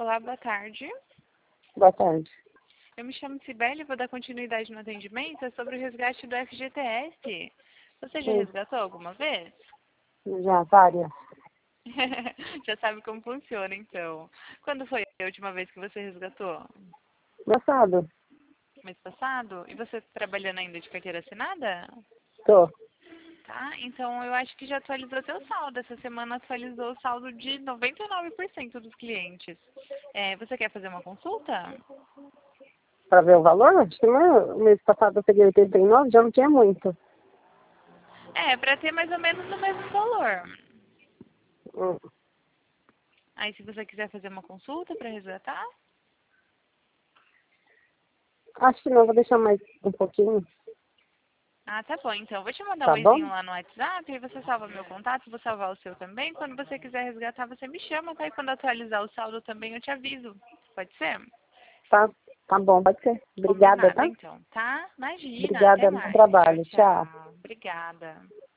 Olá, boa tarde. Boa tarde. Eu me chamo Cibele e vou dar continuidade no atendimento. É sobre o resgate do FGTS. Você já Sim. resgatou alguma vez? Já, várias. Já sabe como funciona, então. Quando foi a última vez que você resgatou? Gostado? Mês passado? E você tá trabalhando ainda de carteira assinada? Tô. Tá, então eu acho que já atualizou seu saldo. Essa semana atualizou o saldo de 99% dos clientes. Você quer fazer uma consulta? Pra ver o valor? Acho que no mês passado eu peguei 89, já não tinha muito. Para ter mais ou menos o mesmo valor. Hum. Aí, se você quiser fazer uma consulta para resgatar, Acho que não, vou deixar mais um pouquinho. tá bom. Então, vou te mandar um Tá bom? oizinho lá no WhatsApp, aí você salva meu contato, vou salvar o seu também. Quando você quiser resgatar, você me chama, tá? E quando atualizar o saldo também, eu te aviso. Pode ser? Tá, tá bom, pode ser. Obrigada, Combinado, tá? então, tá? Imagina, até Obrigada, bom mais. Tchau, trabalho. Tchau. tchau. Obrigada.